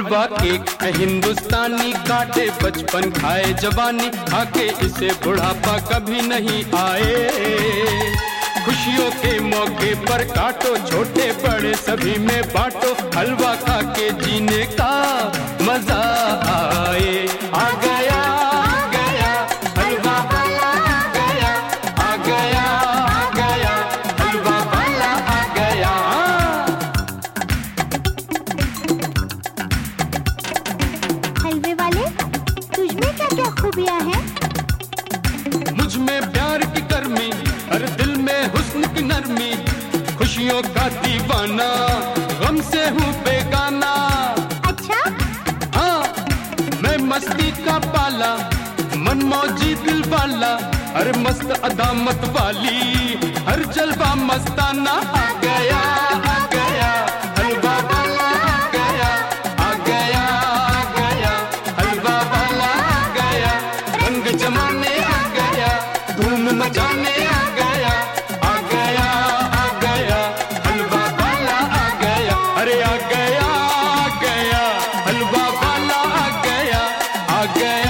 हलवा cake है हिंदुस्तानी, काटे बचपन खाए जवानी, खाके इसे बुढ़ापा कभी नहीं आए। खुशियों के मौके पर काटो, छोटे बड़े सभी में बांटो, हलवा खा के जीने का मजा आए। आ गया हलवा वाला आ गया, आ गया हलवा वाला आ गया। हलवे वाले, तुझमें क्या क्या खूबियां हैं? मुझ में प्यार की गर्मी, हर दिल में हुस्न की नरमी, खुशियों का दीवाना, गम से हूँ बेगाना। अच्छा? हाँ, मैं मस्ती का पाला, मन मौजी दिल वाला, हर मस्त अदामत वाली, हर जलवा मस्ताना। आ गया हलवा वाला आ गया, आ गया हलवा वाला आ गया, रंग जमाने आ गया, धूम मचाने आ गया, आ गया हलवा वाला आ गया, अरे आ गया हलवा वाला आ गया, आ गया।